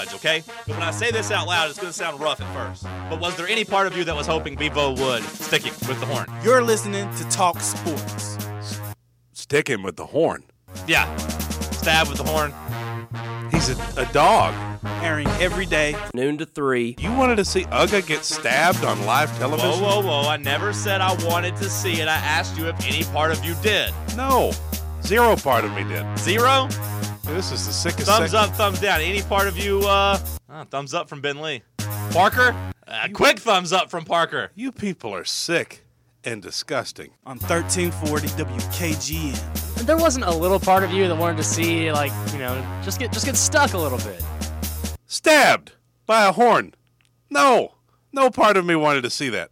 Okay? But when I say this out loud, it's going to sound rough at first. But was there any part of you that was hoping Bevo would stick it with the horn? You're listening to Talk Sports. Stick him with the horn. Yeah. Stab with the horn. He's a dog. Airing every day, noon to 3. You wanted to see Uga get stabbed on live television? Whoa. I never said I wanted to see it. I asked you if any part of you did. No. Zero part of me did. Zero? This is the sickest. Thumbs up, thumbs down. Any part of you, thumbs up from Ben Lee. Parker? Quick thumbs up from Parker. You people are sick and disgusting. On 1340 WKGN. There wasn't a little part of you that wanted to see, just get stuck a little bit. Stabbed by a horn. No part of me wanted to see that.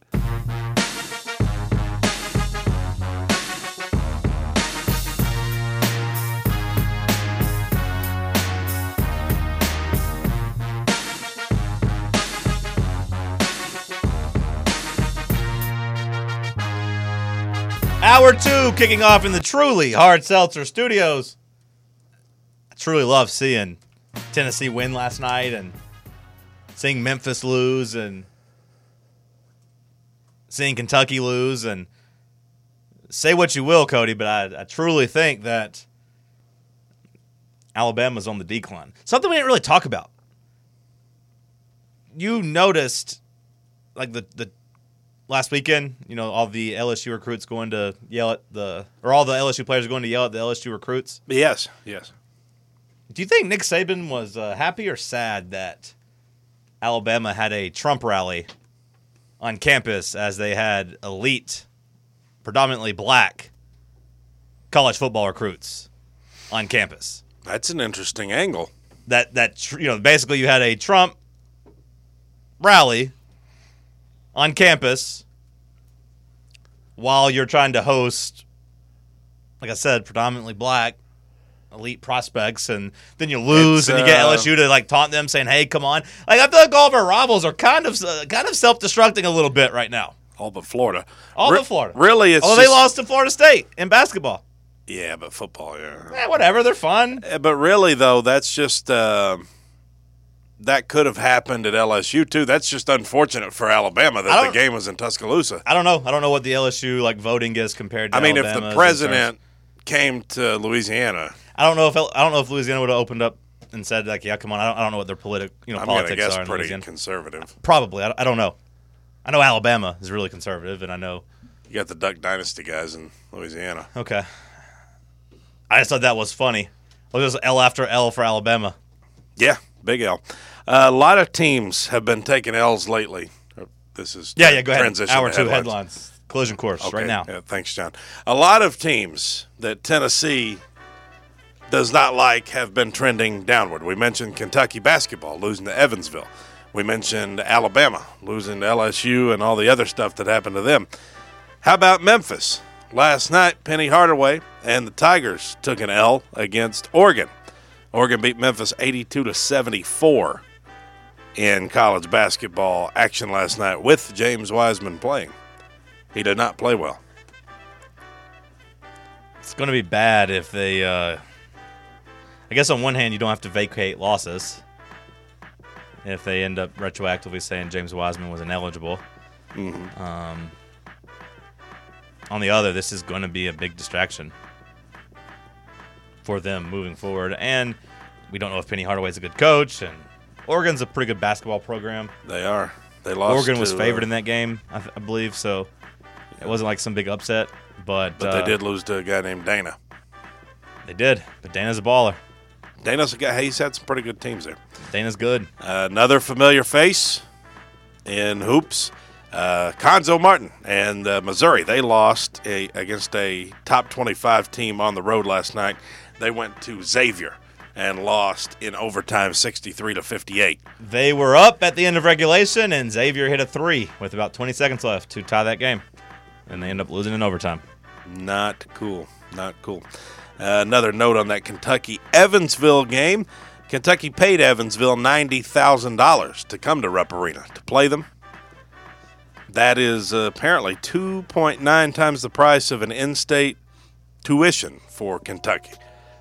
Hour 2 kicking off in the truly Hard Seltzer Studios. I truly love seeing Tennessee win last night and seeing Memphis lose and seeing Kentucky lose. And say what you will, Cody, but I truly think that Alabama's on the decline. Something we didn't really talk about. You noticed, the last weekend, all the LSU recruits going to yell at all the LSU players going to yell at the LSU recruits. Yes. Do you think Nick Saban was happy or sad that Alabama had a Trump rally on campus as they had elite, predominantly black college football recruits on campus? That's an interesting angle. Basically you had a Trump rally on campus while you're trying to host, like I said, predominantly black elite prospects, and then you lose and you get LSU to taunt them saying, hey, come on. I feel like all of our rivals are kind of self-destructing a little bit right now. All but Florida. But Florida. Really, it's they lost to Florida State in basketball. Yeah, but football, yeah. Whatever, they're fun. But really, though, that's just that could have happened at LSU, too. That's just unfortunate for Alabama that the game was in Tuscaloosa. I don't know what the LSU voting is compared to Alabama's. If the president came to Louisiana, I don't know if Louisiana would have opened up and said yeah, come on. I don't know what their politics I'm politics guess are in pretty Louisiana. Conservative. Probably. I don't know. I know Alabama is really conservative, and I know you got the Duck Dynasty guys in Louisiana. Okay. I just thought that was funny. Look, there's L after L for Alabama. Yeah, big L. A lot of teams have been taking L's lately. This is go ahead. Transition Hour 2 headlines. headlines. Collision course right now. Yeah, thanks, John. A lot of teams that Tennessee does not like have been trending downward. We mentioned Kentucky basketball losing to Evansville. We mentioned Alabama losing to LSU and all the other stuff that happened to them. How about Memphis? Last night, Penny Hardaway and the Tigers took an L against Oregon. Oregon beat Memphis 82-74 in college basketball action last night with James Wiseman playing. He did not play well. It's going to be bad if they I guess on one hand you don't have to vacate losses if they end up retroactively saying James Wiseman was ineligible. Mm-hmm. On the other, this is going to be a big distraction for them moving forward. And we don't know if Penny Hardaway's a good coach, and Oregon's a pretty good basketball program. They are. They lost. Oregon was favored in that game, I believe, so it wasn't like some big upset. But they did lose to a guy named Dana. They did, but Dana's a baller. Dana's a guy. He's had some pretty good teams there. Dana's good. Another familiar face in hoops, Conzo Martin and Missouri. They lost against a top 25 team on the road last night. They went to Xavier and lost in overtime 63-58. They were up at the end of regulation, and Xavier hit a three with about 20 seconds left to tie that game. And they end up losing in overtime. Not cool. Not cool. Another note on that Kentucky-Evansville game. Kentucky paid Evansville $90,000 to come to Rupp Arena to play them. That is apparently 2.9 times the price of an in-state tuition for Kentucky.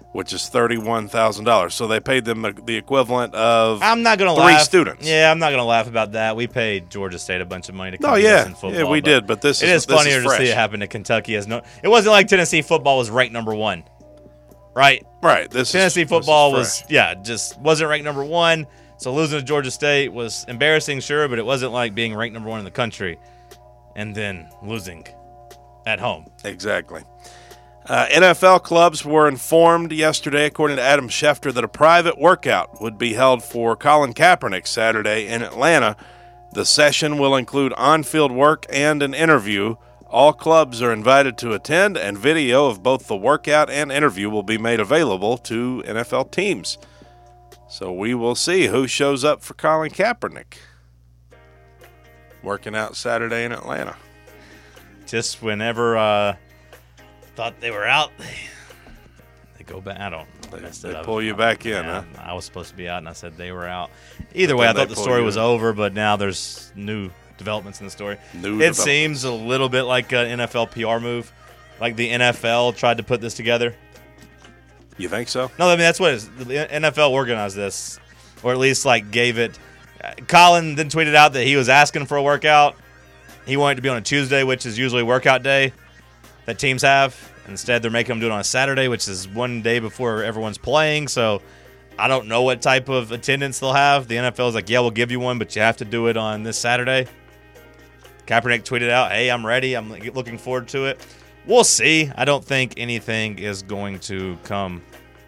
which is $31,000. So they paid them the equivalent of I'm not going to three laugh. students. Yeah, I'm not going to laugh about that. We paid Georgia State a bunch of money to come Oh, beat yeah. us in football. Yeah, we did, but this it is is funnier to fresh. see it happen to Kentucky. It wasn't like Tennessee football was ranked number 1, right? Right. Tennessee football just wasn't ranked number 1. So losing to Georgia State was embarrassing, sure, but it wasn't like being ranked number 1 in the country and then losing at home. Exactly. NFL clubs were informed yesterday, according to Adam Schefter, that a private workout would be held for Colin Kaepernick Saturday in Atlanta. The session will include on-field work and an interview. All clubs are invited to attend, and video of both the workout and interview will be made available to NFL teams. So we will see who shows up for Colin Kaepernick working out Saturday in Atlanta. Just whenever thought they were out, they go back. I don't. They pull you back in, huh? I was supposed to be out, and I said they were out. Either way, I thought the story was over, but now there's new developments in the story. It seems a little bit like an NFL PR move, like the NFL tried to put this together. You think so? No, I mean that's what it is. The NFL organized this, or at least like gave it. Colin then tweeted out that he was asking for a workout. He wanted it to be on a Tuesday, which is usually workout day that teams have. Instead, they're making them do it on a Saturday, which is one day before everyone's playing. So I don't know what type of attendance they'll have. The NFL is like, yeah, we'll give you one, but you have to do it on this Saturday. Kaepernick tweeted out, hey, I'm ready. I'm looking forward to it. We'll see. I don't think anything is going to come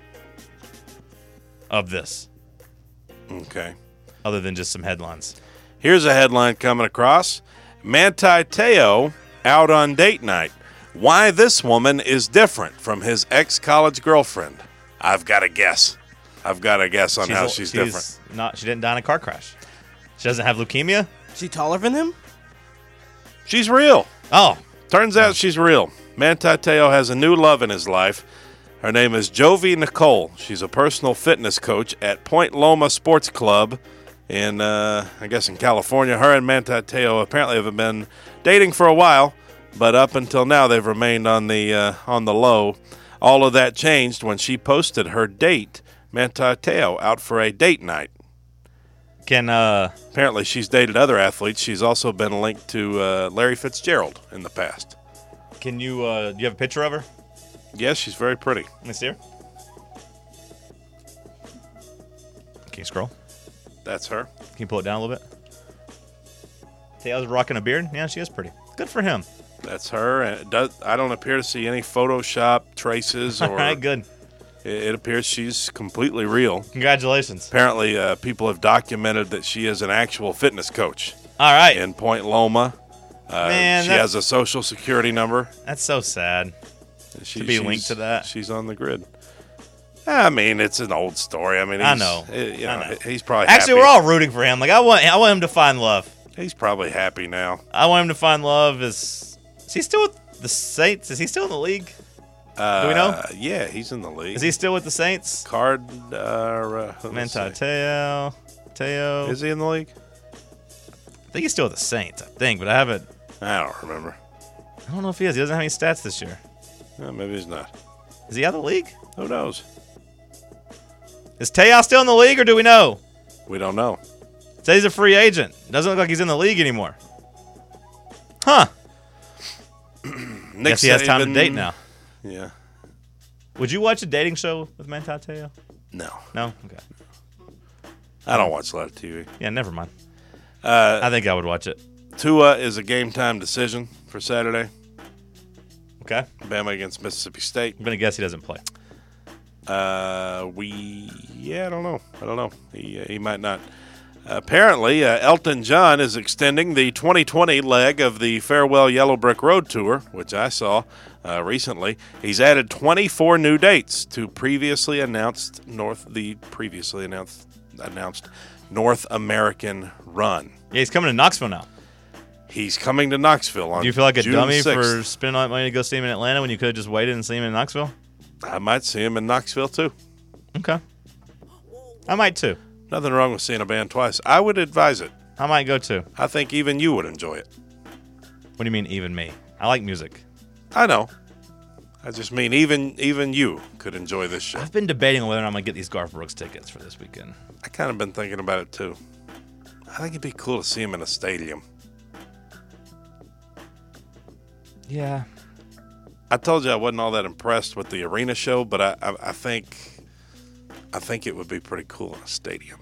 of this. Okay. Other than just some headlines. Here's a headline coming across. Manti Te'o out on date night. Why this woman is different from his ex-college girlfriend. I've got a guess. I've got a guess on how she's different. She didn't die in a car crash. She doesn't have leukemia? Is she taller than him? She's real. Oh. Turns out she's real. Manti Te'o has a new love in his life. Her name is Jovi Nicole. She's a personal fitness coach at Point Loma Sports Club in, I guess, in California. Her and Manti Te'o apparently have been dating for a while, but up until now they've remained on the low. All of that changed when she posted her date, Manti Te'o, out for a date night. Apparently she's dated other athletes. She's also been linked to Larry Fitzgerald in the past. Can you, do you have a picture of her? Yes, she's very pretty. Let me see her. Can you scroll? That's her. Can you pull it down a little bit? Te'o's rocking a beard? Yeah, she is pretty. Good for him. That's her. I don't appear to see any Photoshop traces. All right, good. It appears she's completely real. Congratulations. Apparently, people have documented that she is an actual fitness coach. All right. In Point Loma. Man, she has a social security number. That's so sad. To be linked to that. She's on the grid. I mean, it's an old story. I mean, I know. He's probably actually happy. We're all rooting for him. Like I want him to find love. He's probably happy now. I want him to find love. Is he still with the Saints? Is he still in the league? Do we know? Yeah, he's in the league. Is he still with the Saints? Manti Te'o. Is he in the league? I think he's still with the Saints. I think, but I don't remember. I don't know if he is. He doesn't have any stats this year. Maybe he's not. Is he out of the league? Who knows? Is Te'o still in the league, or do we know? We don't know. Say he's a free agent. Doesn't look like he's in the league anymore. Huh. Guess he has time to date now. Yeah. Would you watch a dating show with Manti Te'o? No. No? Okay. I don't watch a lot of TV. Yeah, never mind. I think I would watch it. Tua is a game-time decision for Saturday. Okay. Bama against Mississippi State. I'm going to guess he doesn't play. I don't know. He might not. Apparently, Elton John is extending the 2020 leg of the Farewell Yellow Brick Road Tour, which I saw recently. He's added 24 new dates to previously announced North American run. Yeah, he's coming to Knoxville now. He's coming to Knoxville on June 6th. Do you feel like a dummy for spending all that money to go see him in Atlanta when you could have just waited and seen him in Knoxville? I might see him in Knoxville, too. Okay. I might, too. Nothing wrong with seeing a band twice. I would advise it. I might go, too. I think even you would enjoy it. What do you mean, even me? I like music. I know. I just mean even you could enjoy this show. I've been debating on whether or not I'm going to get these Garth Brooks tickets for this weekend. I kind of been thinking about it too. I think it'd be cool to see him in a stadium. Yeah. I told you I wasn't all that impressed with the arena show, but I think it would be pretty cool in a stadium.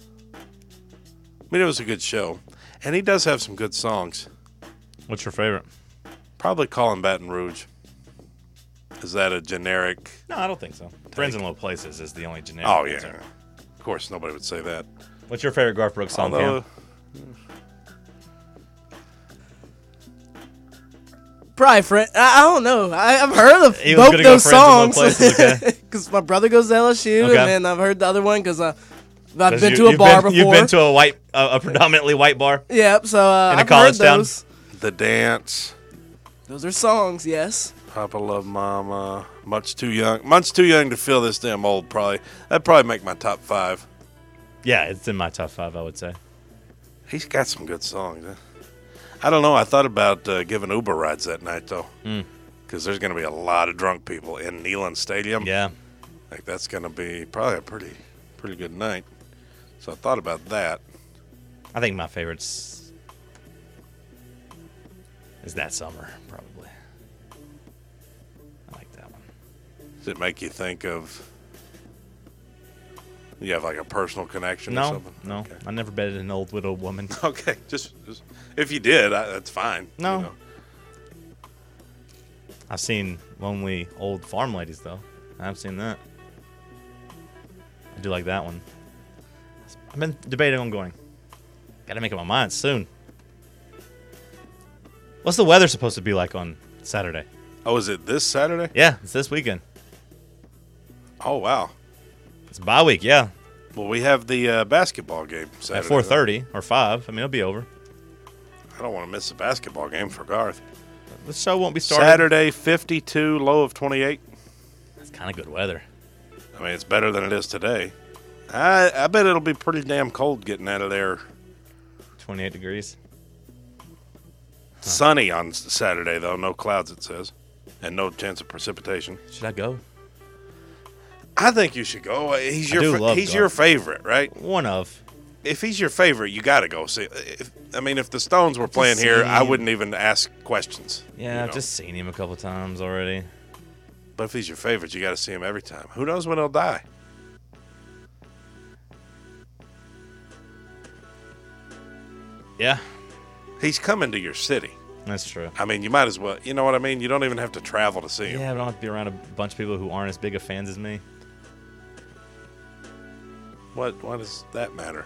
I mean, it was a good show, and he does have some good songs. What's your favorite? Probably Calling Baton Rouge. Is that a generic? No, I don't think so. Friends in Low Places is the only generic. Oh, yeah. answer. Of course, nobody would say that. What's your favorite Garth Brooks song, Although, Cam? Probably friend. I don't know. I've heard of He was both gonna go those Friends in Low songs Places, okay. because my brother goes to LSU, Okay. and then I've heard the other one because I've been to a You've bar been, before. You've been to a predominantly white bar. Yep. So In a I've college heard town? those. The Dance, Those are songs. Yes. Papa Love Mama, Much Too Young to feel this damn old. That'd probably make my top 5. Yeah, it's in my top 5, I would say. He's got some good songs. Huh? I don't know. I thought about giving Uber rides that night though, because there's going to be a lot of drunk people in Neyland Stadium. Yeah. Like that's going to be probably a pretty good night. So I thought about that. I think my favorite's is That Summer, probably. I like that one. Does it make you think of? You have like a personal connection or No, something? no. Okay. I never betted an old widowed woman. Okay, just if you did, that's fine. No. You know. I've seen lonely old farm ladies, though. I've seen that. I do like that one. I've been debating on going. Got to make up my mind soon. What's the weather supposed to be like on Saturday? Oh, is it this Saturday? Yeah, it's this weekend. Oh, wow. It's a bye week, yeah. Well, we have the basketball game Saturday. At 4:30 or 5. I mean, it'll be over. I don't want to miss a basketball game for Garth. The show won't be started. Saturday, 52, low of 28. It's kind of good weather. I mean, it's better than it is today. I bet it'll be pretty damn cold getting out of there. 28 degrees. Sunny on Saturday, though. No clouds, it says. And no chance of precipitation. Should I go? I think you should go. He's I do love he's Garth. your favorite, right? One of. If he's your favorite, you got to go see. If the Stones were playing here, I seen- wouldn't even ask questions. Yeah, you I've know. just seen him a couple times already. But if he's your favorite, you got to see him every time. Who knows when he'll die? Yeah, He's coming to your city. that's true. I mean, you might as well. You know what I mean? You don't even have to travel to see him. Yeah, I don't have to be around a bunch of people who aren't as big of fans as me. Why does that matter?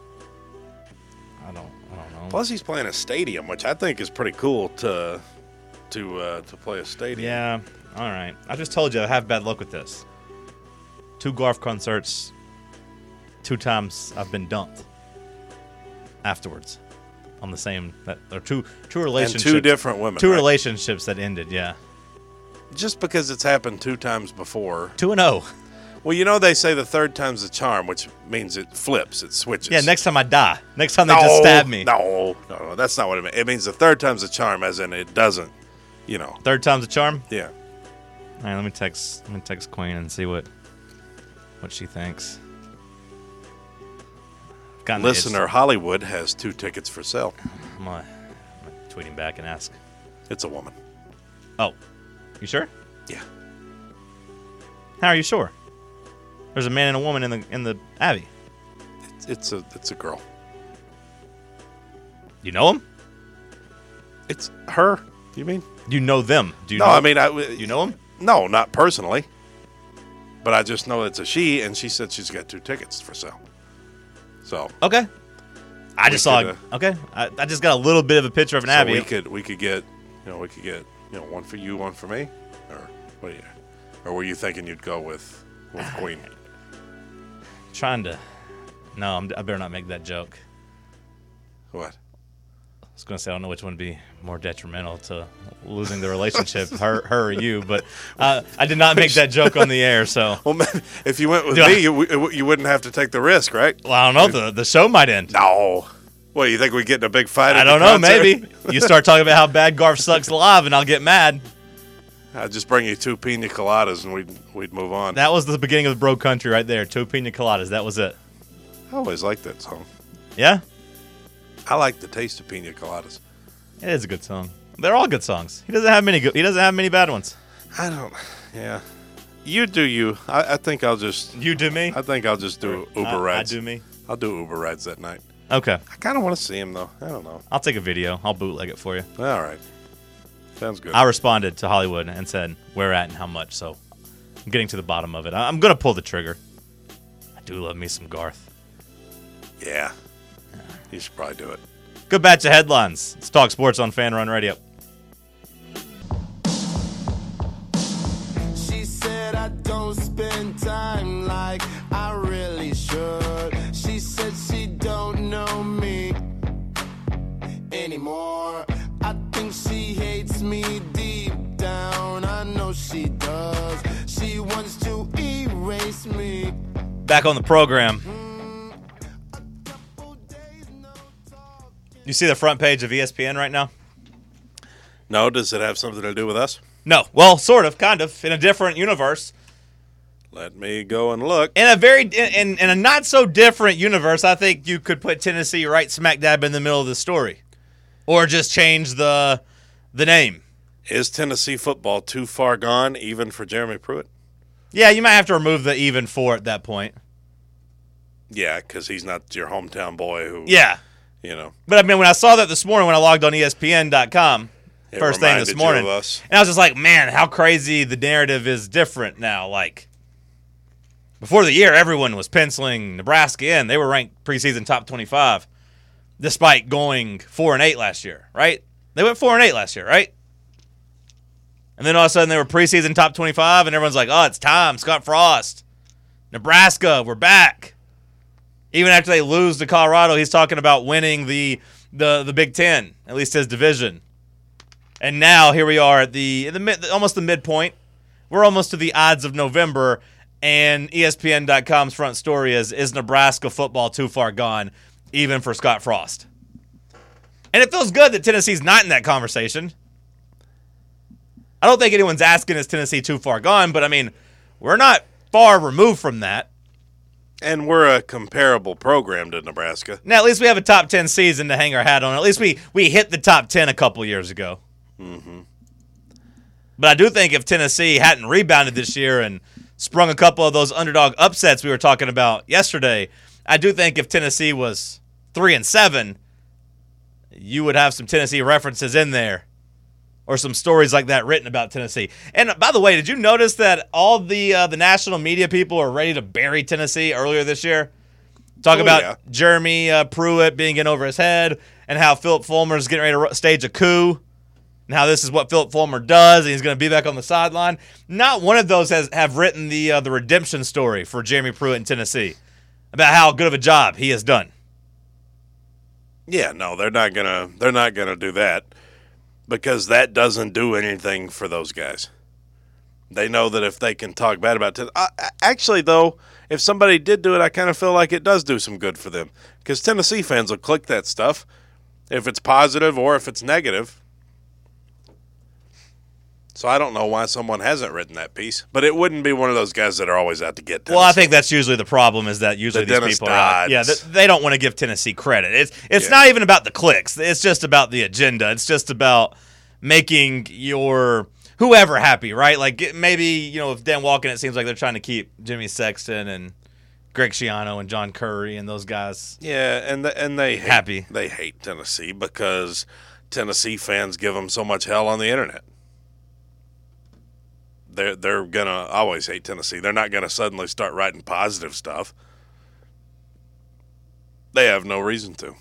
I don't know. Plus, he's playing a stadium, which I think is pretty cool to play a stadium. Yeah, all right. I just told you I have bad luck with this. 2 Garth concerts, 2 times I've been dumped afterwards on the same or two And relationships. 2 different women. 2 right? relationships that ended. Yeah, Just because it's happened 2 times before. 2-0. Well, you know they say the third time's the charm, which means it flips, it switches. Yeah, next time I die. Next time they just stab me. No, that's not what it means. It means the third time's the charm, as in it doesn't. You know. Third time's a charm. Yeah. All right, let me text Queen and see what she thinks. Gotten the itch. Listener Hollywood has 2 tickets for sale. I'm gonna tweet him back and ask. It's a woman. Oh, you sure? Yeah. How are you sure? There's a man and a woman in the Abbey. It's a girl. You know him? It's her. You mean? You know them? Do you No, know? I mean you know him? No, not personally. But I just know it's a she, and she said she's got 2 tickets for sale. So Okay. I just saw. could, Okay. I just got a little bit of a picture of an Abbey. we could get one for you, one for me, or what? Or were you thinking you'd go with Queen? Trying to. No, I better not make that joke. What? I was going to say I don't know which one would be more detrimental to losing the relationship, her or you, but I did not make that joke on the air, so. Well, man, if you went with Do I- me, you wouldn't have to take the risk, right? Well, I don't know. The show might end. No. What, you think we get in a big fight? I at don't the know. concert? Maybe you start talking about how bad Garth sucks live, and I'll get mad. I'd just bring you 2 pina coladas and we'd move on. That was the beginning of the Bro Country right there. 2 pina coladas. That was it. I always liked that song. Yeah? I like the taste of pina coladas. It is a good song. They're all good songs. He doesn't have many bad ones. I don't. Yeah. You do you. I think I'll just. You do me? I think I'll just do Uber rides. I do me? I'll do Uber rides that night. Okay. I kind of want to see him, though. I don't know. I'll take a video. I'll bootleg it for you. All right. Sounds good. I responded to Hollywood and said where at and how much, so I'm getting to the bottom of it. I'm going to pull the trigger. I do love me some Garth. Yeah. You should probably do it. Good batch of headlines. Let's talk sports on Fan Run Radio. She said I don't spend time like I really should. She said she don't know me anymore. I think she hates me deep down. I know she does. She wants to erase me. Back on the program. You see the front page of ESPN right now? No, does it have something to do with us? No. Well, sort of, kind of, in a different universe. Let me go and look. In a not so different universe, I think you could put Tennessee right smack dab in the middle of the story, or just change the name. Is Tennessee football too far gone, even for Jeremy Pruitt? Yeah, you might have to remove the even for at that point. Yeah, because he's not your hometown boy who. Yeah. You know. But I mean, when I saw that this morning when I logged on ESPN.com, first thing this morning, and I was just like, man, how crazy the narrative is different now. Like, before the year, everyone was penciling Nebraska in. They were ranked preseason top 25, despite going 4-8 last year, right? They went 4-8 last year, right? And then all of a sudden they were preseason top 25, and everyone's like, oh, it's time. Scott Frost. Nebraska, we're back. Even after they lose to Colorado, he's talking about winning the Big Ten, at least his division. And now here we are at almost the midpoint. We're almost to the odds of November, and ESPN.com's front story is Nebraska football too far gone, even for Scott Frost. And it feels good that Tennessee's not in that conversation. I don't think anyone's asking is Tennessee too far gone, but I mean, we're not far removed from that. And we're a comparable program to Nebraska. Now, at least we have a top 10 season to hang our hat on. At least we hit the top 10 a couple years ago. Mm-hmm. But I do think if Tennessee hadn't rebounded this year and sprung a couple of those underdog upsets we were talking about yesterday, I do think if Tennessee was 3-7, you would have some Tennessee references in there. Or some stories like that written about Tennessee. And by the way, did you notice that all the national media people are ready to bury Tennessee earlier this year? Talk about Jeremy Pruitt being in over his head and how Philip Fulmer is getting ready to stage a coup and how this is what Philip Fulmer does and he's going to be back on the sideline. Not one of those have written the redemption story for Jeremy Pruitt in Tennessee about how good of a job he has done. Yeah, no, they're not gonna do that. Because that doesn't do anything for those guys. They know that if they can talk bad about Tennessee. Actually, though, if somebody did do it, I kind of feel like it does do some good for them. Because Tennessee fans will click that stuff if it's positive or if it's negative. So I don't know why someone hasn't written that piece. But it wouldn't be one of those guys that are always out to get Tennessee. Well, I think that's usually the problem is that usually these people are out. Yeah, they don't want to give Tennessee credit. It's not even about the clicks. It's just about the agenda. It's just about making your whoever happy, right? Like maybe, if Dan Walken, it seems like they're trying to keep Jimmy Sexton and Greg Schiano and John Curry and those guys. Yeah, and they happy. They hate Tennessee because Tennessee fans give them so much hell on the internet. They're gonna always hate Tennessee. They're not gonna suddenly start writing positive stuff. They have no reason to.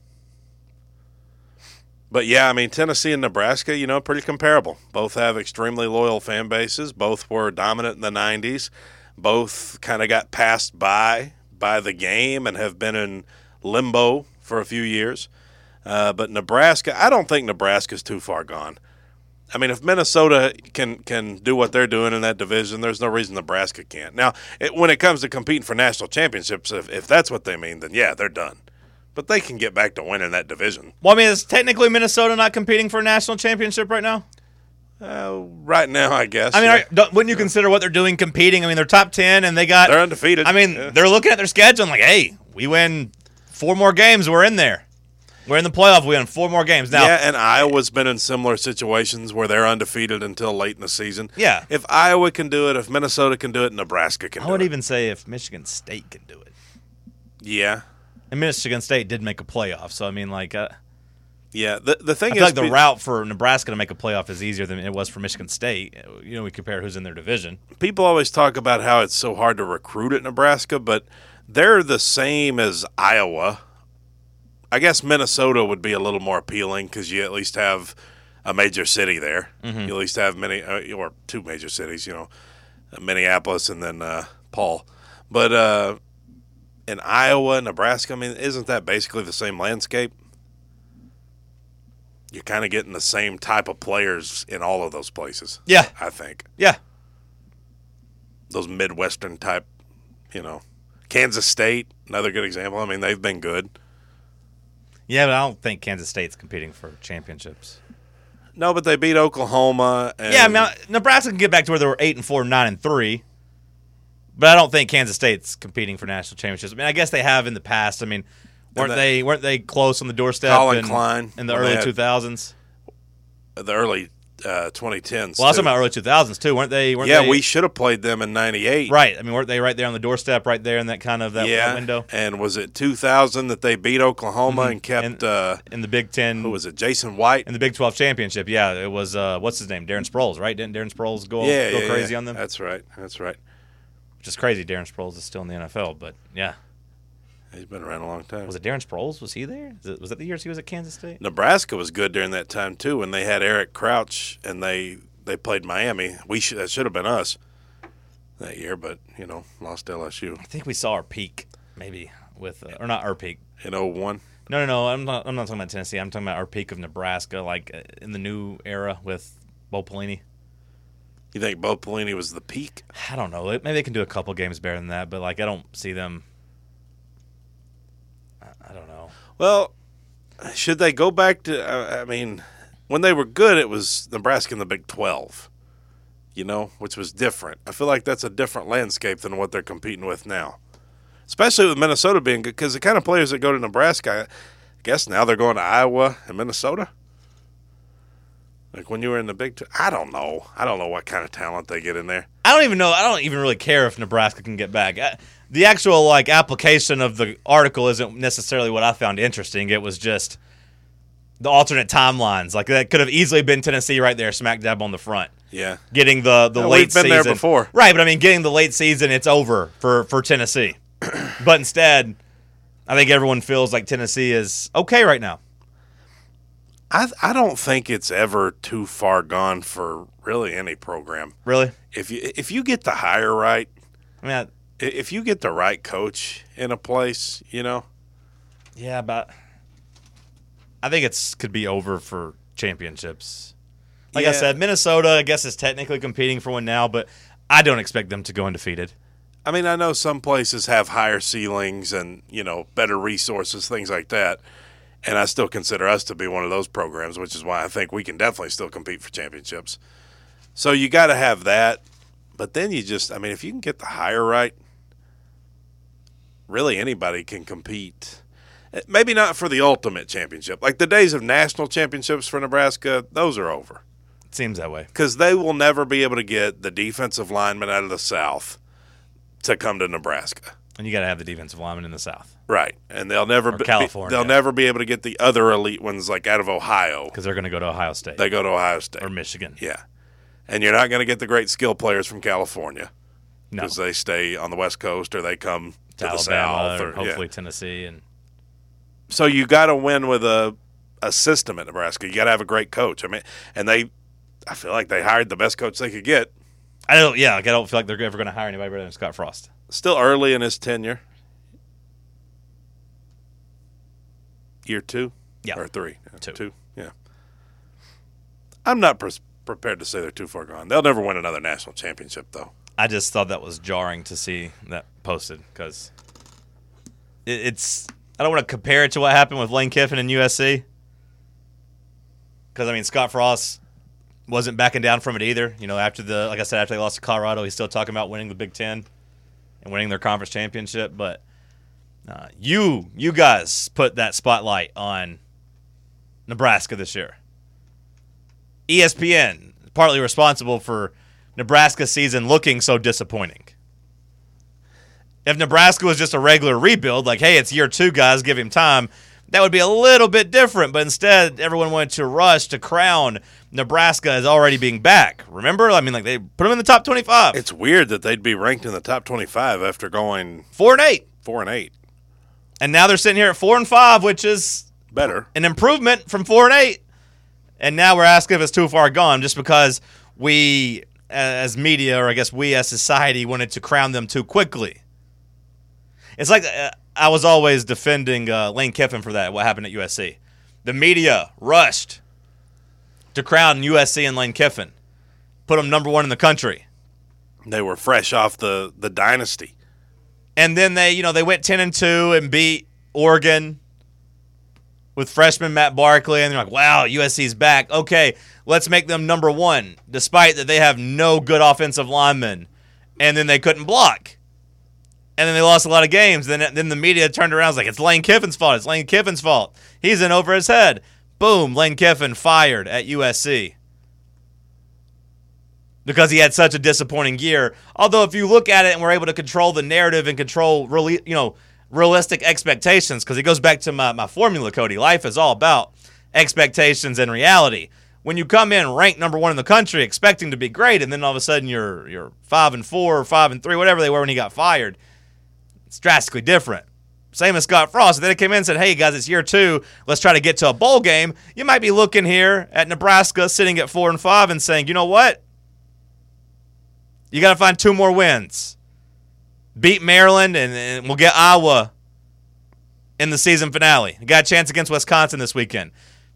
But yeah, I mean, Tennessee and Nebraska, pretty comparable. Both have extremely loyal fan bases. Both were dominant in the 90s. Both kind of got passed by the game and have been in limbo for a few years. But Nebraska, I don't think Nebraska's too far gone. I mean, if Minnesota can do what they're doing in that division, there's no reason Nebraska can't. Now, when it comes to competing for national championships, if that's what they mean, then yeah, they're done. But they can get back to winning that division. Well, I mean, is technically Minnesota not competing for a national championship right now? Right now, I guess. I mean, yeah. wouldn't you consider what they're doing competing? I mean, they're top 10 and They're undefeated. I mean, Yeah. they're looking at their schedule and like, hey, we win 4 more games, we're in there. We're in the playoff. We win 4 more games now. Yeah, and Iowa's been in similar situations where they're undefeated until late in the season. Yeah. If Iowa can do it, if Minnesota can do it, Nebraska can I do would it. even say if Michigan State can do it. Yeah. And Michigan State did make a playoff, so I mean, like, Yeah. The thing I is, feel like the route for Nebraska to make a playoff is easier than it was for Michigan State. You know, we compare who's in their division. people always talk about how it's so hard to recruit at Nebraska, but they're the same as Iowa. I guess Minnesota would be a little more appealing because you at least have a major city there. Mm-hmm. You at least have or 2 major cities, Minneapolis and then Paul. But in Iowa, Nebraska, I mean, isn't that basically the same landscape? You're kind of getting the same type of players in all of those places. Yeah. I think. Yeah. Those Midwestern type, Kansas State, another good example. I mean, they've been good. Yeah, but I don't think Kansas State's competing for championships. No, but they beat Oklahoma. And Yeah, I mean, Nebraska can get back to where they were 8-4, 9-3, but I don't think Kansas State's competing for national championships. I mean, I guess they have in the past. I mean, weren't they close on the doorstep Colin Klein, in the when early they had 2000s? the early 2010s. Well, I was too. talking about early 2000s too, weren't they? Yeah, we should have played them in '98. Right. I mean, weren't they right there on the doorstep, right there in that kind of that window? And was it 2000 that they beat Oklahoma and kept in the Big Ten. who was it? Jason White. In the Big 12 championship, yeah, it was what's his name, Darren Sproles, right? Didn't Darren Sproles go crazy on them? That's right. Which is crazy. Darren Sproles is still in the NFL, but yeah, He's been around a long time. was it Darren Sproles? Was he there? Was that the years he was at Kansas State? Nebraska was good during that time too, when they had Eric Crouch and they played Miami. That should have been us that year, but lost LSU I think we saw our peak, maybe with or not our peak. in 01. No. I'm not talking about Tennessee. I'm talking about our peak of Nebraska, like in the new era with Bo Pelini. You think Bo Pelini was the peak? I don't know. Maybe they can do a couple games better than that, but like I don't see them. I don't know. Well, should they go back to? I mean, when they were good, it was Nebraska in the Big 12. Which was different. I feel like that's a different landscape than what they're competing with now. Especially with Minnesota being good, because the kind of players that go to Nebraska, I guess now they're going to Iowa and Minnesota. Like when you were in the Big 12, I don't know. I don't know what kind of talent they get in there. I don't even know. I don't even really care if Nebraska can get back. The actual application of the article isn't necessarily what I found interesting. It was just the alternate timelines. Like that could have easily been Tennessee right there, smack dab on the front. Yeah. Getting the late season. We've been there before. Right, but I mean getting the late season, it's over for Tennessee. But instead, I think everyone feels like Tennessee is okay right now. I don't think it's ever too far gone for really any program. Really? If you get the hire right, I mean, if you get the right coach in a place, yeah, but I think could be over for championships. Like I Yeah. said, Minnesota, I guess, is technically competing for one now, but I don't expect them to go undefeated. I mean, I know some places have higher ceilings and, better resources, things like that. And I still consider us to be one of those programs, which is why I think we can definitely still compete for championships. So you got to have that. But then if you can get the hire right, really anybody can compete. Maybe not for the ultimate championship. Like the days of national championships for Nebraska, those are over. It seems that way. Because they will never be able to get the defensive lineman out of the South to come to Nebraska. And you got to have the defensive lineman in the South. Right. And they'll never California. They'll never be able to get the other elite ones like out of Ohio. Because they're going to go to Ohio State. They go to Ohio State. Or Michigan. Yeah. And you're not going to get the great skill players from California. No. Because they stay on the West Coast or they come to the Alabama South. or hopefully Tennessee. And So you got to win with a system at Nebraska. You got to have a great coach. I mean, and I feel like they hired the best coach they could get. I don't feel like they're ever going to hire anybody better than Scott Frost. Still early in his tenure. Year 2? Yeah. Or 3? 2. Yeah. I'm not prepared to say they're too far gone. They'll never win another national championship, though. I just thought that was jarring to see that posted because it's – I don't want to compare it to what happened with Lane Kiffin and USC because, Scott Frost wasn't backing down from it either. After after they lost to Colorado, he's still talking about winning the Big Ten and winning their conference championship. But you guys put that spotlight on Nebraska this year. ESPN is partly responsible for Nebraska's season looking so disappointing. If Nebraska was just a regular rebuild, like, hey, it's year 2, guys, give him time, that would be a little bit different. But instead, everyone went to rush to crown Nebraska as already being back. Remember? They put them in the top 25. It's weird that they'd be ranked in the top 25 after going 4-8. 4-8. And now they're sitting here at 4-5, which is better, an improvement from 4-8. And now we're asking if it's too far gone just because we, as media, or I guess we as society, wanted to crown them too quickly. It's like I was always defending Lane Kiffin for that, what happened at USC. The media rushed to crown USC and Lane Kiffin, put them number 1 in the country. They were fresh off the dynasty. And then they went 10-2 and beat Oregon with freshman Matt Barkley, and they're like, wow, USC's back. Okay, let's make them number 1, despite that they have no good offensive linemen. And then they couldn't block. And then they lost a lot of games. Then the media turned around and was like, it's Lane Kiffin's fault. It's Lane Kiffin's fault. He's in over his head. Boom, Lane Kiffin fired at USC. Because he had such a disappointing year. Although if you look at it and we're able to control the narrative and control really, realistic expectations, because it goes back to my formula, Cody. Life is all about expectations and reality. When you come in ranked number 1 in the country expecting to be great, and then all of a sudden you're 5-4 or 5-3, whatever they were when he got fired, it's drastically different. Same as Scott Frost. Then they came in and said, hey, guys, it's year 2. Let's try to get to a bowl game. You might be looking here at Nebraska sitting at 4-5 and saying, you know what? You got to find 2 more wins. Beat Maryland, and we'll get Iowa in the season finale. You got a chance against Wisconsin this weekend.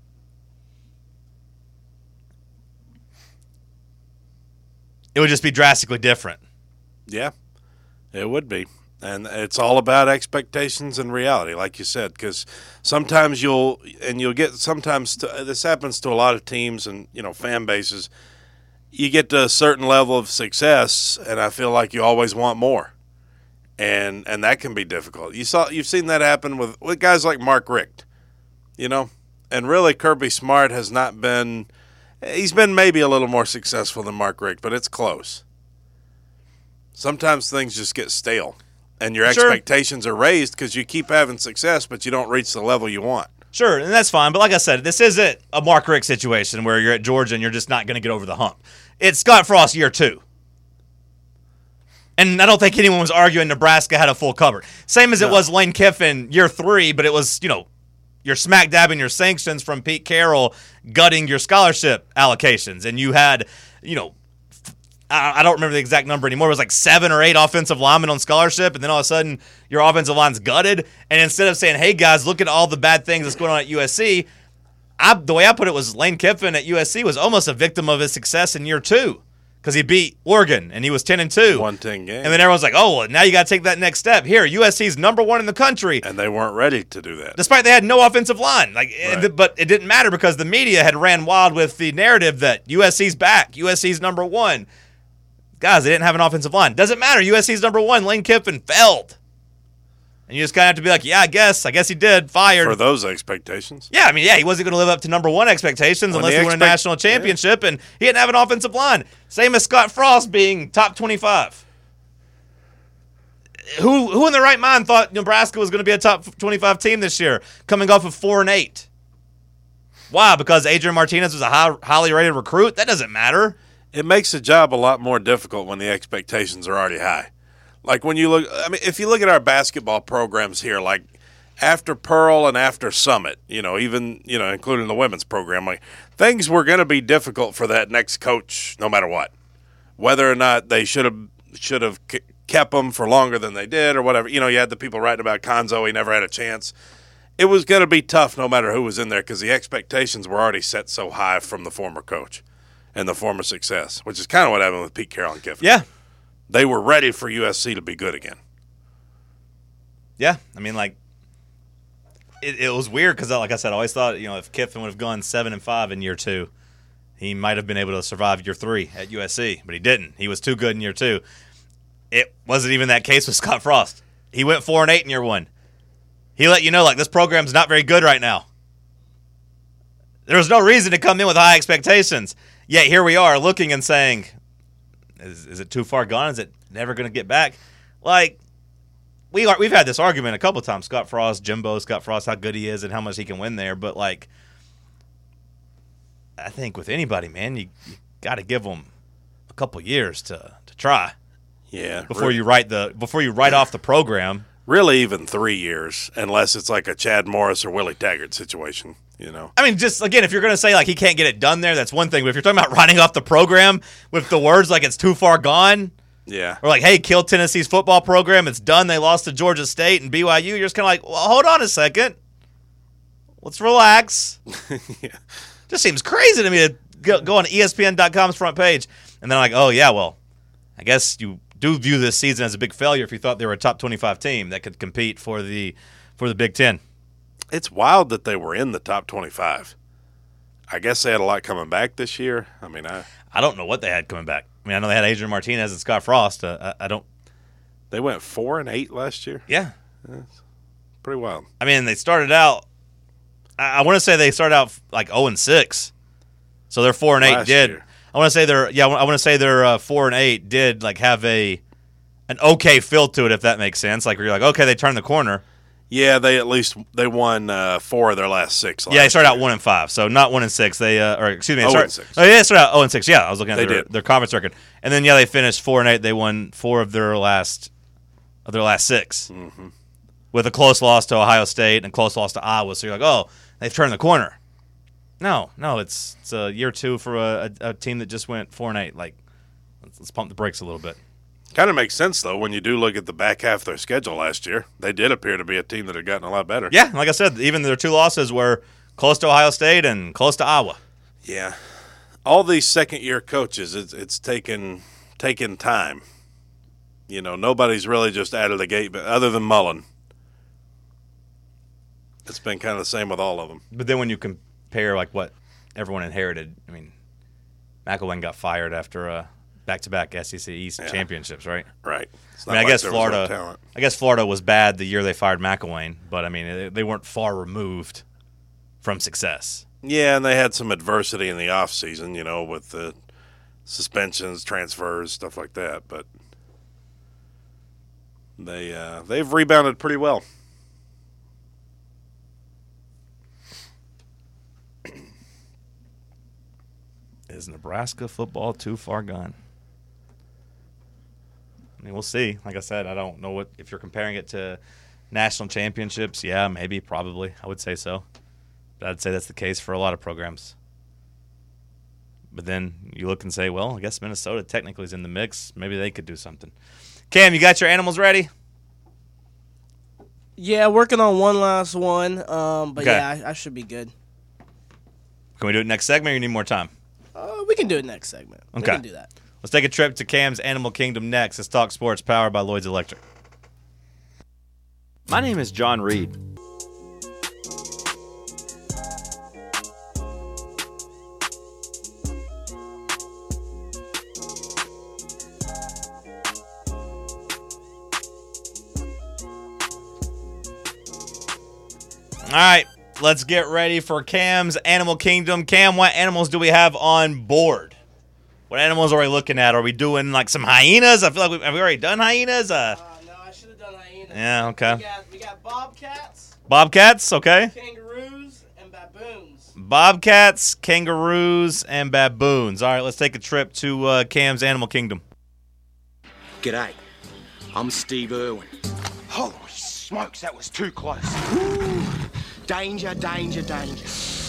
It would just be drastically different. Yeah, it would be. And it's all about expectations and reality, like you said, because sometimes you'll get this happens to a lot of teams and, fan bases. You get to a certain level of success, and I feel like you always want more. And that can be difficult. You've seen that happen with guys like Mark Richt, and really Kirby Smart has not been. He's been maybe a little more successful than Mark Richt, but it's close. Sometimes things just get stale, and your expectations are raised because you keep having success, but you don't reach the level you want. Sure, and that's fine. But like I said, this isn't a Mark Richt situation where you're at Georgia and you're just not going to get over the hump. It's Scott Frost year 2. And I don't think anyone was arguing Nebraska had a full cover. Same as it was Lane Kiffin year 3, but it was, you're smack dabbing your sanctions from Pete Carroll gutting your scholarship allocations. And you had, I don't remember the exact number anymore. It was like 7 or 8 offensive linemen on scholarship, and then all of a sudden your offensive line's gutted. And instead of saying, hey, guys, look at all the bad things that's going on at USC, the way I put it was Lane Kiffin at USC was almost a victim of his success in year 2 because he beat Oregon, and he was 10-2. 1-10 game. And then everyone's like, oh, well, now you got to take that next step. Here, USC's number 1 in the country. And they weren't ready to do that. Despite they had no offensive line. Right. But it didn't matter because the media had ran wild with the narrative that USC's back, USC's number 1. Guys, they didn't have an offensive line. Doesn't matter. USC's number 1. Lane Kiffin failed. And you just kind of have to be like, yeah, I guess he did. Fired. For those expectations. Yeah, he wasn't going to live up to number 1 expectations unless he won a national championship, and he didn't have an offensive line. Same as Scott Frost being top 25. Who in their right mind thought Nebraska was going to be a top 25 team this year, coming off of 4-8? Why? Because Adrian Martinez was a highly rated recruit? That doesn't matter. It makes the job a lot more difficult when the expectations are already high. Like when you look, if you look at our basketball programs here, like after Pearl and after Summit, even including the women's program, like things were going to be difficult for that next coach, no matter what, whether or not they should have kept them for longer than they did or whatever. You had the people writing about Konzo; he never had a chance. It was going to be tough, no matter who was in there, because the expectations were already set so high from the former coach and the former success, which is kind of what happened with Pete Carroll and Kiffin. Yeah. They were ready for USC to be good again. Yeah, it was weird because, like I said, I always thought if Kiffin would have gone 7-5 in year 2, he might have been able to survive year 3 at USC, but he didn't. He was too good in year 2. It wasn't even that case with Scott Frost. He went 4-8 in year 1. He let you know, like, this program's not very good right now. There was no reason to come in with high expectations. Yet here we are looking and saying, is it too far gone? Is it never going to get back? Like, we've had this argument a couple times. Scott Frost, how good he is and how much he can win there. But, like, I think with anybody, man, you got to give them a couple years to try. Yeah. Before you write off the program. Really, even 3 years, unless it's like a Chad Morris or Willie Taggart situation, you know. I mean, just, again, if you're going to say, like, he can't get it done there, that's one thing. But if you're talking about writing off the program with the words like it's too far gone, yeah, or like, hey, kill Tennessee's football program, it's done, they lost to Georgia State and BYU, you're just kind of like, well, hold on a second. Let's relax. yeah. Just seems crazy to me to go on ESPN.com's front page. And then I'm like, oh, yeah, well, I guess you do view this season as a big failure if you thought they were a top 25 team that could compete for the Big Ten. It's wild that they were in the top 25. I guess they had a lot coming back this year. I mean, I don't know what they had coming back. I mean, I know they had Adrian Martinez and Scott Frost. I don't. They went 4-8 last year. Yeah, that's pretty wild. I mean, they started out. I want to say they started out like 0-6, so their 4-8 did. Year. I want to say their 4-8 did like have an okay feel to it, if that makes sense. Like where you're like, okay, they turned the corner. Yeah, they won 4 of their last 6. Yeah, they started out 1-5, so not 1-6. They excuse me, 0-6. They started out 0-6. Yeah, I was looking at their conference record, and then they finished 4-8. They won 4 of their last 6, mm-hmm. with a close loss to Ohio State and a close loss to Iowa. So you're like, oh, they've turned the corner. No, it's year 2 for a team that just went 4-8. Like, let's pump the brakes a little bit. Kind of makes sense, though, when you do look at the back half of their schedule last year. They did appear to be a team that had gotten a lot better. Yeah, like I said, even their 2 losses were close to Ohio State and close to Iowa. Yeah. All these second-year coaches, it's taken time. You know, nobody's really just out of the gate, but other than Mullen. It's been kind of the same with all of them. But then when you compare, like, what everyone inherited, I mean, McElwain got fired after back-to-back SEC East championships, right? Right. I mean, I guess Florida was bad the year they fired McElwain, but, I mean, they weren't far removed from success. Yeah, and they had some adversity in the offseason, you know, with the suspensions, transfers, stuff like that. But they've rebounded pretty well. Is Nebraska football too far gone? I mean, we'll see. Like I said, I don't know if you're comparing it to national championships. Yeah, maybe, probably. I would say so. But I'd say that's the case for a lot of programs. But then you look and say, well, I guess Minnesota technically is in the mix. Maybe they could do something. Cam, you got your animals ready? Yeah, working on one last one. But okay. Yeah, I should be good. Can we do it next segment or you need more time? We can do it next segment. Okay. We can do that. Let's take a trip to Cam's Animal Kingdom next. Let's talk sports, powered by Lloyd's Electric. My name is John Reed. All right, let's get ready for Cam's Animal Kingdom. Cam, what animals do we have on board? What animals are we looking at? Are we doing like some hyenas? I feel like have we already done hyenas? No, I should have done hyenas. Yeah, okay. We got bobcats. Bobcats, okay. Kangaroos and baboons. Bobcats, kangaroos, and baboons. All right, let's take a trip to Cam's Animal Kingdom. G'day, I'm Steve Irwin. Holy smokes, that was too close. Ooh. Danger, danger, danger.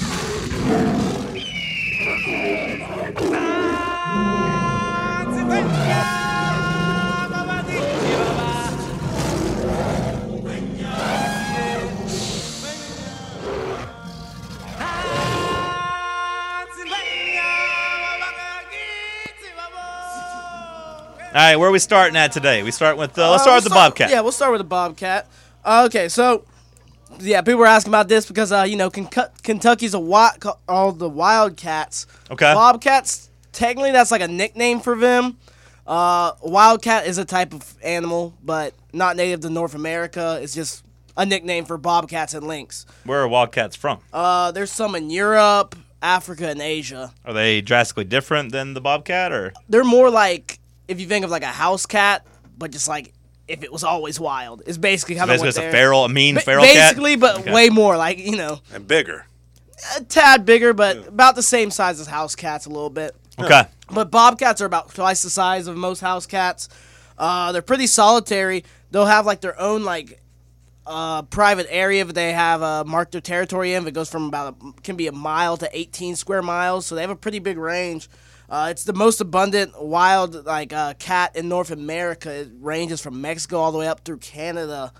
All right, where are we starting at today? We start with let's start with the bobcat. Yeah, we'll start with the bobcat. Okay, so Yeah, people were asking about this because Kentucky's all the Wildcats. Okay. Bobcats, technically that's like a nickname for them. Wildcat is a type of animal, but not native to North America. It's just a nickname for bobcats and lynx. Where are wildcats from? There's some in Europe, Africa, and Asia. Are they drastically different than the bobcat, or? They're more like, if you think of like a house cat, but just like if it was always wild. It's basically kind of Basically, what it's a they're... feral, feral cat? Basically, but Okay. way more, like, And bigger. a tad bigger, but about the same size as house cats a little bit. Okay. But bobcats are about twice the size of most house cats. They're pretty solitary. They'll have like their own like private area that they have marked their territory in. It goes from can be a mile to 18 square miles. So they have a pretty big range. It's the most abundant wild cat in North America. It ranges from Mexico all the way up through Canada.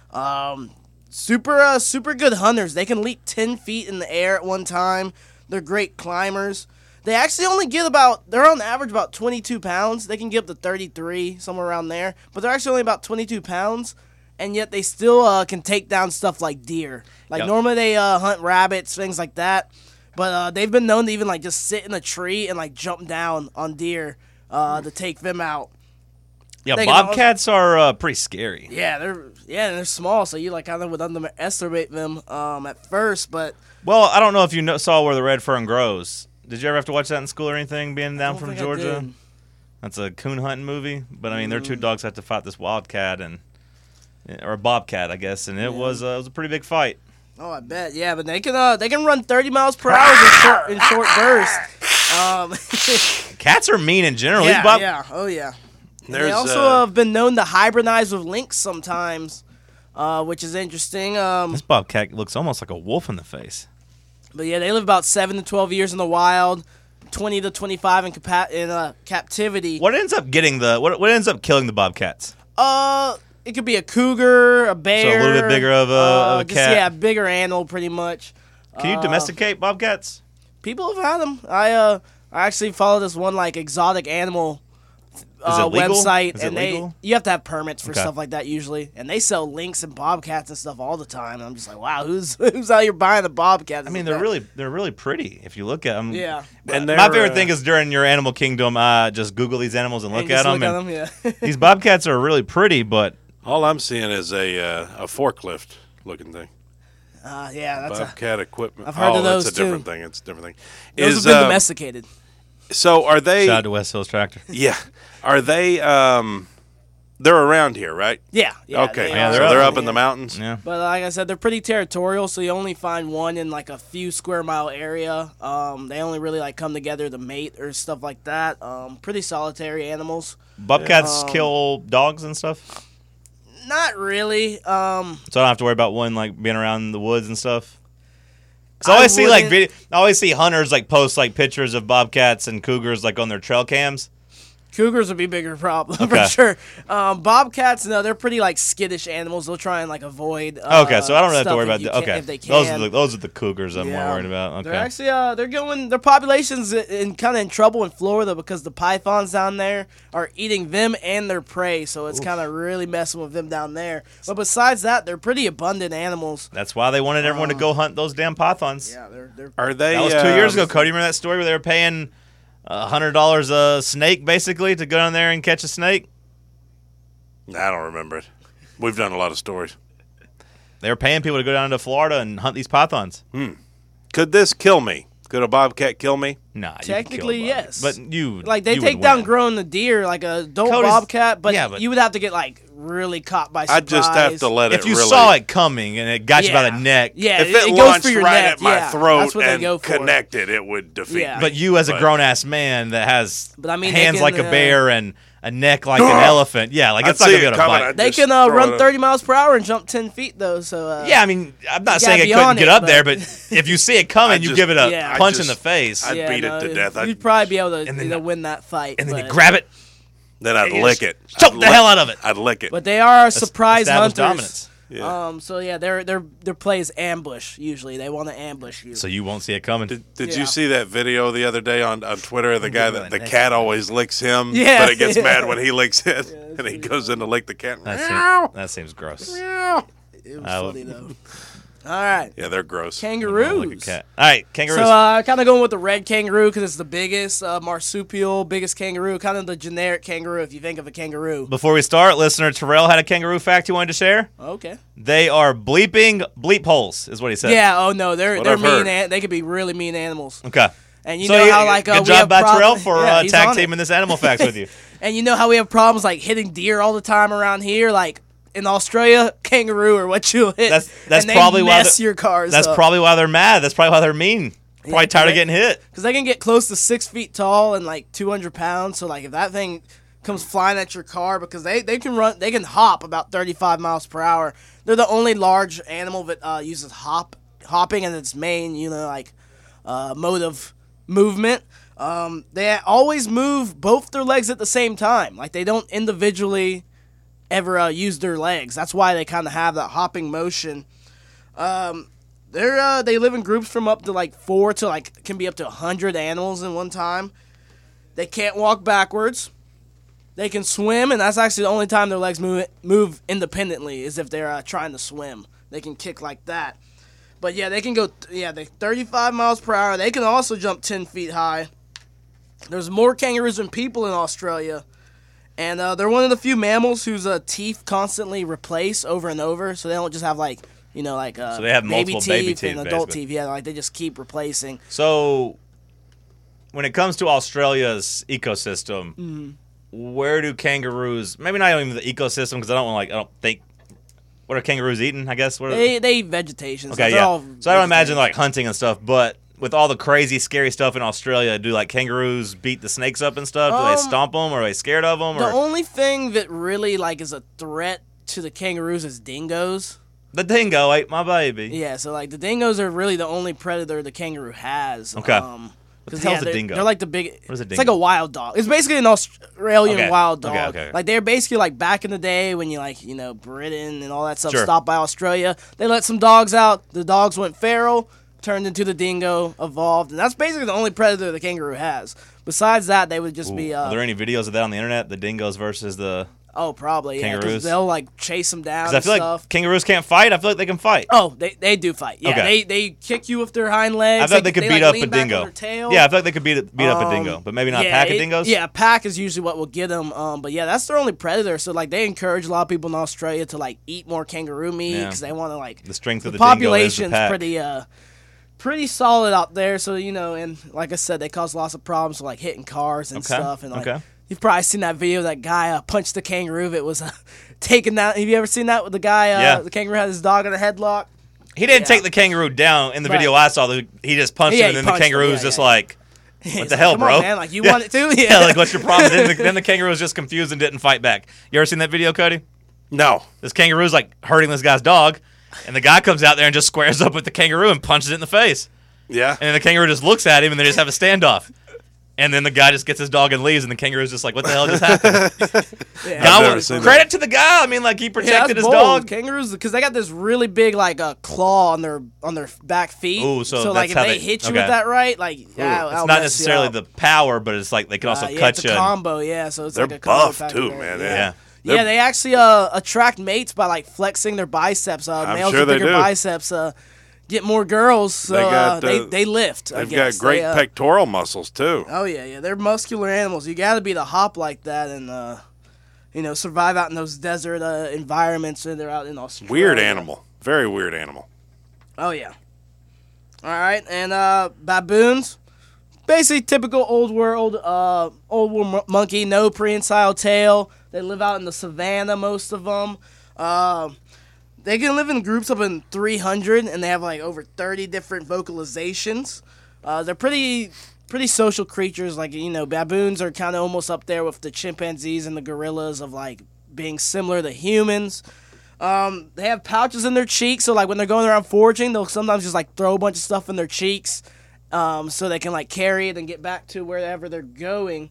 Super good hunters. They can leap 10 feet in the air at one time. They're great climbers. They actually only get they're on average about 22 pounds. They can get up to 33, somewhere around there. But they're actually only about 22 pounds, and yet they still can take down stuff like deer. Like, Yep. normally they hunt rabbits, things like that. But they've been known to even, like, just sit in a tree and, like, jump down on deer to take them out. Yeah, They can bobcats are pretty scary. Yeah, they're small, so you, like, kind of would underestimate them at first, but... Well, I don't know if you saw where the red fern grows. Did you ever have to watch that in school or anything, being down don't from think I Georgia? did. That's a coon hunting movie. But, I mean, their two dogs had to fight this wildcat, or a bobcat, I guess, and it was a pretty big fight. Oh, I bet. Yeah, but they can run 30 miles per hour in short bursts. Cats are mean in general. Yeah, These bob- yeah. Oh, yeah. And There's, they also have been known to hybridize with lynx sometimes, which is interesting. This bobcat looks almost like a wolf in the face. But yeah, they live about 7 to 12 years in the wild, 20 to 25 in captivity. What ends up what ends up killing the bobcats? It could be a cougar, a bear. So a little bit bigger of a just, cat. Yeah, bigger animal, pretty much. Can you domesticate bobcats? People have had them. I actually follow this one like exotic animal Is it legal? website, Is it and legal? you have to have permits for Okay. stuff like that usually, and they sell lynx and bobcats and stuff all the time. And I'm just like, wow, who's out here buying a bobcat? I mean, they're really pretty if you look at them. yeah. And My favorite thing is during your Animal Kingdom, just Google these animals and look And at just them. yeah. These bobcats are really pretty, but all I'm seeing is a forklift looking thing. Yeah, that's Bobcat equipment. I've heard of those, that's a different too. thing. It's a different thing. those have been domesticated. So are they? shout out to West Hills Tractor. Yeah. Are they? They're around here, right? Yeah. Okay. Yeah, so they're they're up up in the mountains. Yeah. But like I said, they're pretty territorial, so you only find one in like a few square mile area. They only really like come together to mate or stuff like that. Pretty solitary animals. Bobcats kill dogs and stuff, Not really. so I don't have to worry about one like being around the woods and stuff. So I I always see like wouldn't- I always see hunters like post like pictures of bobcats and cougars like on their trail cams. Cougars would be a bigger problem Okay. for sure. Bobcats, no, they're pretty like skittish animals. They'll try and like avoid. Okay, so I don't have to stuff worry if about you that. can- Okay, if they can. those are the cougars I'm more Yeah. worried about. They're Okay, actually their population's kind of in trouble in Florida because the pythons down there are eating them and their prey, so it's kind of really messing with them down there. But besides that, they're pretty abundant animals. that's why they wanted everyone to go hunt those damn pythons. Yeah, they're Are they? That was 2 years ago, Cody. Remember that story where they were paying $100 a snake basically to go down there and catch a snake? I don't remember it. We've done a lot of stories. They were paying people to go down to Florida and hunt these pythons. Could this kill me? Could a bobcat kill me? Nah, you Technically, could kill a bobcat. yes. But you like they you take would down win. grown the deer like a adult Cody's- bobcat, but, yeah, but- you would have to get like really caught by surprise. I'd just have to let it. If you really, saw it coming and it got you by Yeah. the neck, Yeah, if it goes launched for your right neck. at my yeah, throat that's what they and go for. connected, it would defeat Yeah. me. but you as a But- grown ass man that has But I mean, they hands can, like a bear and a neck like an elephant, yeah, like I'd it's not see gonna be it able to coming, bite. I'd They just can throw run it 30 miles per hour and jump 10 feet though. So Yeah, I mean, I'm not You saying gotta it be on couldn't get it, up but- there, but if you see it coming, I'd you just- give it a Yeah. punch I'd in the just- face, I'd beat it to death. You'd probably be able to and then- win that fight. and then you but- grab it, Then I'd you lick just it. choke I'd the hell out of it. I'd lick it. But they are surprise Established hunters. dominance. Yeah. So yeah, their play is ambush. Usually, they want to ambush you. So you won't see it coming. Did Yeah. you see that video the other day on Twitter of the guy that the Next cat always licks him, Yeah. but it gets mad when he licks it, and he goes in to lick the cat. That seems gross. It was I funny though. All right. Yeah, they're gross. Kangaroos. Like a cat. All right, kangaroos. So kind of going with the red kangaroo because it's the biggest marsupial, biggest kangaroo, kind of the generic kangaroo if you think of a kangaroo. Before we start, listener Terrell had a kangaroo fact he wanted to share. Okay. They are bleeping bleep holes, is what he said. Yeah. Oh no, they're I've heard. mean. They could be really mean animals. Okay. And you So know how like good we job have by Terrell problems- for Yeah, he's tag on it. teaming this animal facts with you. And you know how we have problems like hitting deer all the time around here, like. In Australia, kangaroo are what you'll hit. That's and they probably why mess your cars That's up. probably why they're mad. That's probably why they're mean. Probably tired of getting hit. Because they can get close to 6 feet tall and like 200 pounds. So like if that thing comes flying at your car, because they can hop about 35 miles per hour. They're the only large animal that uses hopping as its main mode of movement. They always move both their legs at the same time. Like they don't individually ever use their legs. That's why they kind of have that hopping motion. They live in groups from up to like 4 to like can be up to 100 animals in one time. They can't walk backwards. They can swim, and that's actually the only time their legs move independently is if they're trying to swim. They can kick like that. But yeah, they can go. They 35 miles per hour. They can also jump 10 feet high. There's more kangaroos than people in Australia. And they're one of the few mammals whose teeth constantly replace over and over, so they don't just have so they have multiple baby teeth, and adult basically. teeth. Yeah, like they just keep replacing. So, when it comes to Australia's ecosystem, where do kangaroos? Maybe not even the ecosystem because I don't think. What are kangaroos eating? I guess. They eat vegetation. Okay, they're yeah. all So I don't imagine vegetarian. like hunting and stuff, but. With all the crazy, scary stuff in Australia, do like kangaroos beat the snakes up and stuff? Do they stomp them, or are they scared of them? The Or only thing that really is a threat to the kangaroos is dingoes. the dingo ate my baby. Yeah, so the dingoes are really the only predator the kangaroo has. Okay. What the hell's a dingo? They're like the big. What is a It's dingo? like a wild dog. It's basically an Australian Okay. wild dog. Okay. Like they're basically back in the day when Britain and all that stuff Sure. stopped by Australia. They let some dogs out. The dogs went feral, turned into the dingo, evolved, and that's basically the only predator the kangaroo has. Besides that, they would just be. Are there any videos of that on the internet? The dingoes versus the. Oh, probably. Yeah, 'cause kangaroos? they'll chase them down. Because I And feel stuff. like kangaroos can't fight. I feel like they can fight. Oh, they do fight. Yeah, Okay. they kick you with their hind legs. I feel like they could beat up a lean back on dingo. their tail. Yeah, I feel like they could beat up a dingo, but maybe not a pack of dingoes. Yeah, a pack is usually what will get them. But yeah, that's their only predator. So they encourage a lot of people in Australia to eat more kangaroo meat Yeah. because they want to The strength of the dingo is the population's pack. pretty solid out there. So and like I said, they cause lots of problems with hitting cars and Okay, stuff. And okay. you've probably seen that video of that guy punched the kangaroo that was taken down. Have you ever seen that with the guy? Yeah. The kangaroo had his dog in a headlock. He didn't Yeah. take the kangaroo down in the Right. video I saw. He just punched Yeah, him, he and then the punched him. kangaroo's Yeah, just yeah. like, "What He's the like, hell, "Come bro? on, man, you want it too?" Yeah, like what's your problem? then the kangaroo was just confused and didn't fight back. You ever seen that video, Cody? No. This kangaroo's hurting this guy's dog, and the guy comes out there and just squares up with the kangaroo and punches it in the face. Yeah. And then the kangaroo just looks at him, and they just have a standoff. And then the guy just gets his dog and leaves, and the kangaroo's just like, "What the hell just happened?" Yeah. Guy never was- seen credit to the guy. I mean, he Yeah, protected that's his bold. dog. Kangaroos, because they got this really big claw on their back feet. Ooh, so that's if how they they- hit you okay. with that right, It's not necessarily the power, but it's like they can also yeah, cut it's you. a combo. Yeah, so it's They're like a combo buff, package too, there. man. Yeah. Yeah, they actually attract mates by flexing their biceps. Males sure with they bigger do. biceps get more girls, so they lift. I They've got guess. great They, pectoral muscles, too. Oh yeah, they're muscular animals. You got to be to hop like that and survive out in those desert environments when they're out in Australia. Weird animal. Very weird animal. Oh yeah. All right, and baboons, basically typical old world monkey, no prehensile tail. They live out in the savannah, most of them. They can live in groups up in 300, and they have over 30 different vocalizations. They're pretty social creatures. Baboons are kind of almost up there with the chimpanzees and the gorillas of being similar to humans. They have pouches in their cheeks, so when they're going around foraging, they'll sometimes just throw a bunch of stuff in their cheeks, so they can carry it and get back to wherever they're going.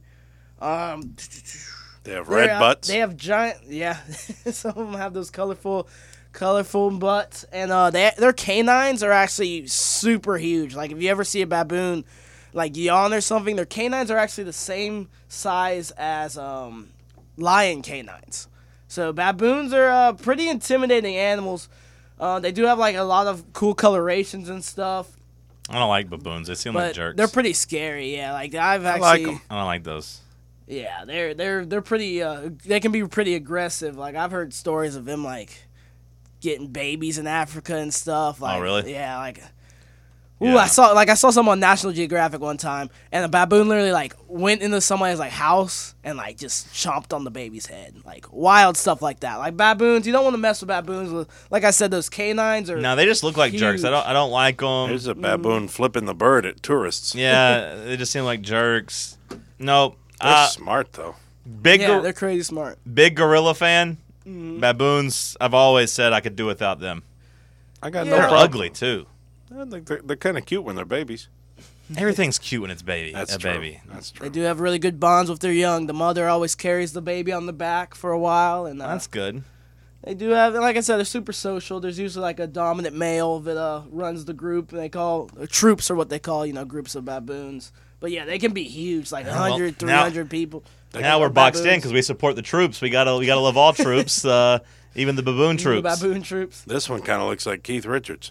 They have red butts. They have giant, yeah. Some of them have those colorful butts, and their canines are actually super huge. If you ever see a baboon yawn or something, their canines are actually the same size as lion canines. So baboons are pretty intimidating animals. They do have like a lot of cool colorations and stuff, I don't like baboons. They seem like but jerks. they're pretty scary. Yeah, like I've like actually. 'em. I don't like those. Yeah, they're pretty. They can be pretty aggressive. Like I've heard stories of them like getting babies in Africa and stuff. Like, really? Yeah, like. Ooh, Yeah. I saw some on National Geographic one time, and a baboon literally like went into somebody's like house and like just chomped on the baby's head, like wild stuff like that. Like baboons, you don't want to mess with baboons. With, like I said, those canines are. No, they just look like jerks. Huge. I don't like them. There's a baboon flipping the bird at tourists. Yeah, they just seem like jerks. Nope. They're smart though. Big Yeah, they're crazy smart. big gorilla fan. Baboons. I've always said I could do without them. I got Yeah. no They're problem. ugly too. I think they're kind of cute when they're babies. Everything's cute when it's baby. That's a true. baby. That's They true. do have really good bonds with their young. The mother always carries the baby on the back for a while, and That's good. they do have, like I said, they're super social. There's usually like a dominant male that runs the group, and they call troops or what they call, groups of baboons. But yeah, they can be huge, like well, 100, now- 300 people. Now we're boxed in Baboons. because we support the troops. We gotta love all troops, even the baboon The troops. baboon troops. This one kind of looks like Keith Richards.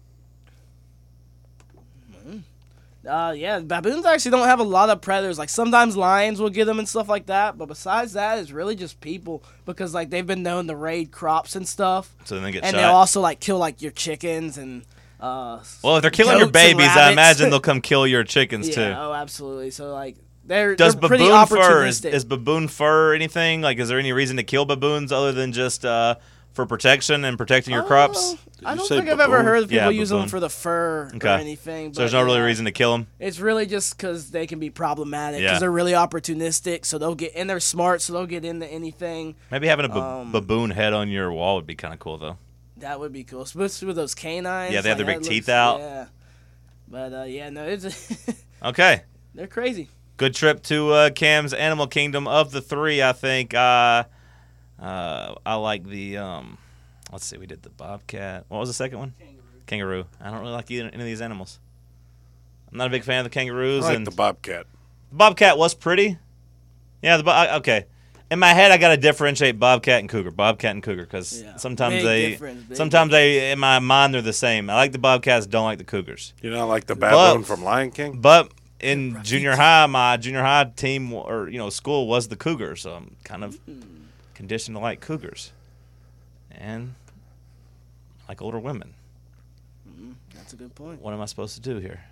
Yeah, baboons actually don't have a lot of predators. Like sometimes lions will get them and stuff like that, but besides that, it's really just people because like they've been known to raid crops and stuff, So then they get and shot. they'll also like kill like your chickens and. Well, if they're killing your goats and babies, I rabbits. imagine they'll come kill your chickens Yeah, too. oh, absolutely. So like they're Does pretty baboon fur opportunistic. is baboon fur anything? Like, is there any reason to kill baboons other than just for protection and protecting your crops? I you don't say think I've ever baboon? heard of people Yeah, using them baboon. for the fur Okay. or anything. So there's but no really yeah, reason to kill them. It's really just because they can be problematic because Yeah. they're really opportunistic. So they'll get and they're smart, so they'll get into anything. Maybe having a baboon head on your wall would be kind of cool, though. That would be cool, especially with those canines. Yeah, they have their like, big that teeth looks- out. Yeah, but yeah, no, it's Okay. they're crazy. Good trip to Cam's Animal Kingdom. Of the three, I think I like the let's see, we did the bobcat. What was the second one? Kangaroo. I don't really like any of these animals. I'm not a big fan of the kangaroos. I like and the bobcat. bobcat was pretty. Yeah, okay. In my head, I gotta differentiate bobcat and cougar. Bobcat and cougar, because Yeah. sometimes Big difference, big sometimes they, in my mind, they're the same. I like the bobcats, don't like the cougars. You know, like the baboon from Lion King. But in junior high, my junior high team or school was the Cougars, so I'm kind of conditioned to like cougars, and I like older women. That's a good point. What am I supposed to do here?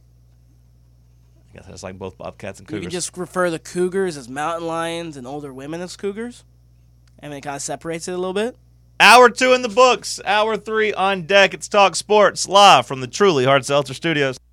I guess I just like both bobcats and You cougars. could just refer the cougars as mountain lions and older women as cougars. I mean, it kind of separates it a little bit. Hour 2 in the books. Hour 3 on deck. It's Talk Sports live from the truly Hard Seltzer Studios.